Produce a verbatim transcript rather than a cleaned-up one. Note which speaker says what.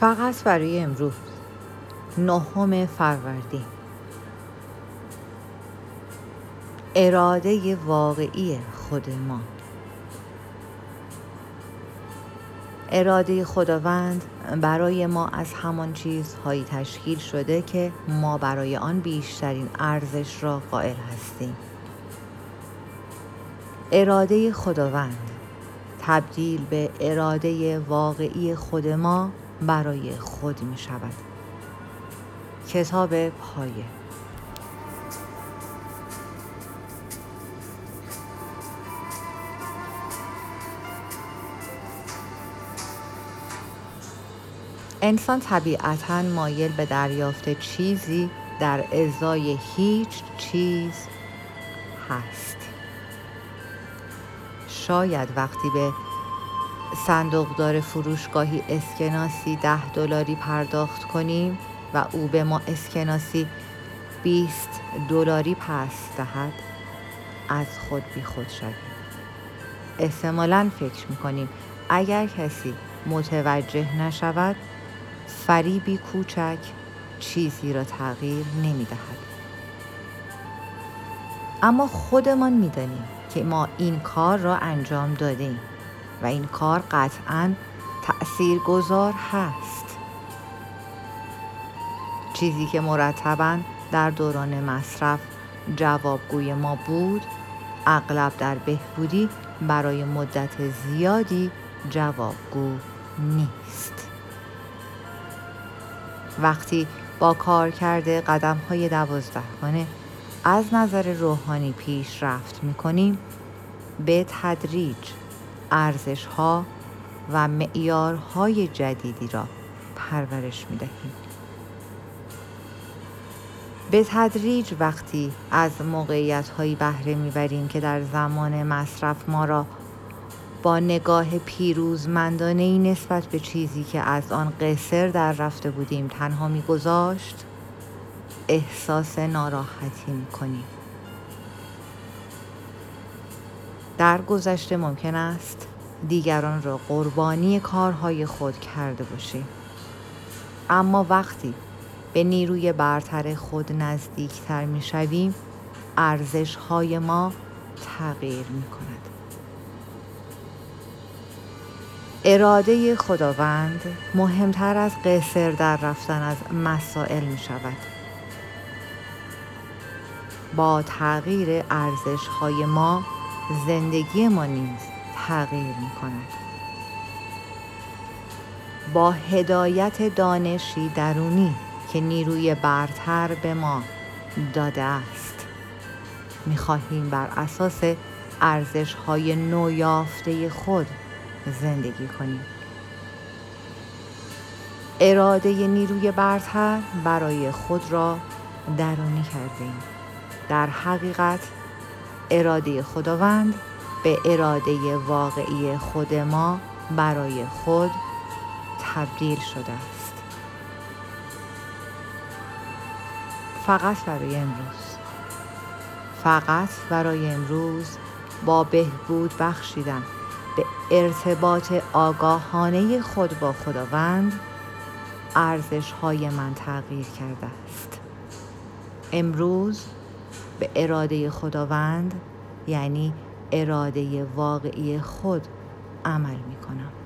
Speaker 1: فقط برای امروز، نهم فروردین. اراده واقعی خود ما. اراده خداوند برای ما از همان چیزهایی تشکیل شده که ما برای آن بیشترین ارزش را قائل هستیم. اراده خداوند تبدیل به اراده واقعی خود ما برای خود می شود. کتاب پایه. انسان طبیعتاً مایل به دریافت چیزی در ازای هیچ چیز هست. شاید وقتی به صندوقدار فروشگاهی اسکناسی ده دلاری پرداخت کنیم و او به ما اسکناسی بیست دلاری پس دهد، از خود بی خود شویم. احتمالاً فکر می‌کنیم اگر کسی متوجه نشود، فریبی کوچک چیزی را تغییر نمی‌دهد. اما خودمان می‌دانیم که ما این کار را انجام دادیم و این کار قطعاً تأثیرگذار هست. چیزی که مرتباً در دوران مصرف جوابگوی ما بود، اغلب در بهبودی برای مدت زیادی جوابگو نیست. وقتی با کار کرده قدم‌های دوازدهگانه از نظر روحانی پیشرفت می‌کنیم، به تدریج ارزش‌ها و معیارهای جدیدی را پرورش می‌دهیم. به تدریج وقتی از موقعیت‌هایی بهره می‌بریم که در زمان مصرف ما را با نگاه پیروزمندانه‌ای نسبت به چیزی که از آن قصر در رفته بودیم تنها می‌گذاشت، احساس ناراحتی می‌کنیم. در گذشته ممکن است دیگران را قربانی کارهای خود کرده باشیم، اما وقتی به نیروی برتر خود نزدیکتر می‌شویم، ارزش‌های ما تغییر می‌کند. اراده خداوند مهمتر از قصر در رفتن از مسائل می‌شود. با تغییر ارزش‌های ما، زندگی ما نیز تغییر می‌کند. با هدایت دانشی درونی که نیروی برتر به ما داده است، می‌خواهیم بر اساس ارزش‌های نویافته خود زندگی کنیم. اراده نیروی برتر برای خود را درونی کردیم. در حقیقت اراده خداوند به اراده واقعی خود ما برای خود تبدیل شده است. فقط برای امروز. فقط برای امروز با بهبود بخشیدن به ارتباط آگاهانه خود با خداوند، ارزش‌های من تغییر کرده است. امروز به اراده خداوند، یعنی اراده واقعی خود، عمل می‌کنم.